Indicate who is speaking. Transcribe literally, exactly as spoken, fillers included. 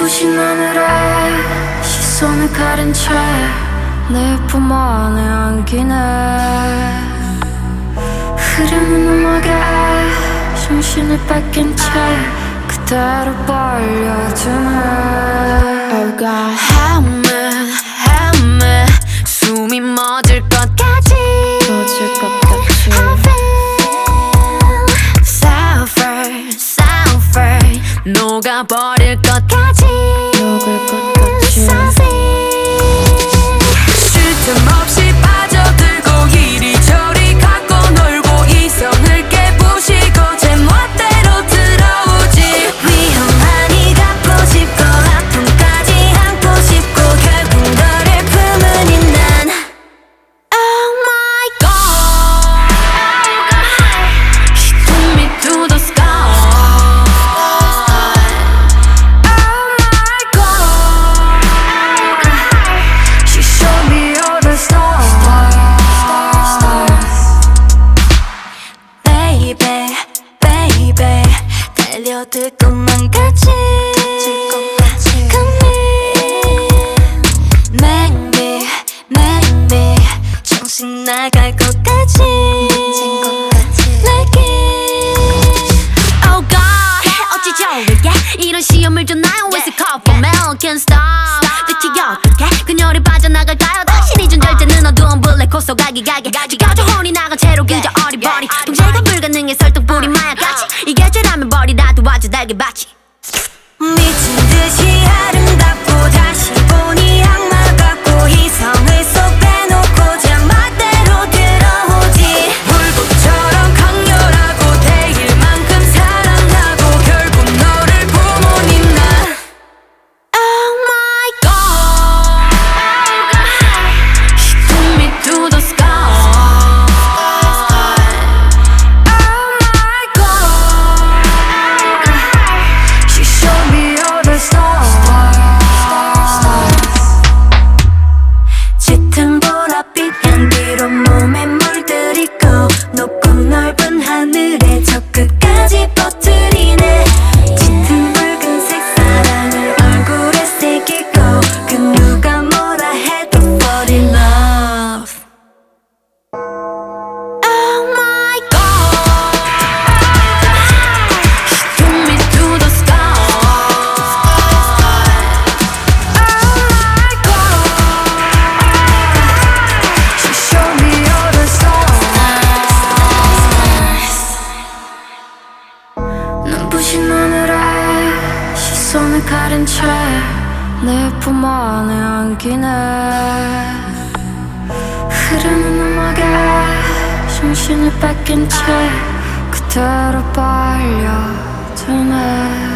Speaker 1: 눈부신 하늘에 시선을 가린 채 내 품 안에 안기네. 흐르는 음악에 정신을 뺏긴 채 그대로 빨려드네.
Speaker 2: Oh God, help me, help me. 숨이 멎을 것까지
Speaker 1: 젖을 것 같이
Speaker 2: I feel suffer, suffer. 녹아버릴 것까지
Speaker 1: 녹을 것 같이
Speaker 2: 쉴 틈 없이 빠져들고 이리저리 갖고 놀고 이성을 깨부시고 제 멋대로 들어오지. 위험하니 갖고 싶고 아픔까지 안고 싶고 결국 너를 품으니 난 Oh my God, She took me to the sky. Oh my God, She showed me all the stars. Baby, baby, 달려들 것만 같이 Come here, make me, make me 정신 나갈 것까지 Like it. Oh God, 어찌 좋을게 이런 시험을 줬나요? It's a call for mail, can't stop. 대체 어떻게 그녀를 빠져나갈까요? 당신이 준 절제는 어두운 블랙홀 속 아기가게 지겨져 혼이 나간 채로 그저 어리버리 통제가 불가능해 설득불이 마약같이 이게 죄라면 버리라도 와줘 달게 받지. 미친 듯이 아름답고 다시 보니 악마 같고 이성을 쏙 빼놓고 제 멋대로 들어오지. 불꽃처럼 강렬하고 대일 만큼 사랑하고 결국 너를 부모님 난 Oh my God, She took me to the sky. Oh my God, She showed me all the stars. 짙은 보랏빛 향기로 몸에 물들이고 높고 넓은 하늘에 저 끝까지 퍼뜨리네. 짙은 붉은색 사랑을 얼굴에 새기고 그 누가 뭐라 해도 fall in love. Oh my God, She took me to the sky. Oh my God, She showed me all the stars.
Speaker 1: 눈부신 하늘에 시선을 가린 채 내 품 안에 안기네. 흐르는 음악에 정신을 뺏긴 채 그대로 빨려드네.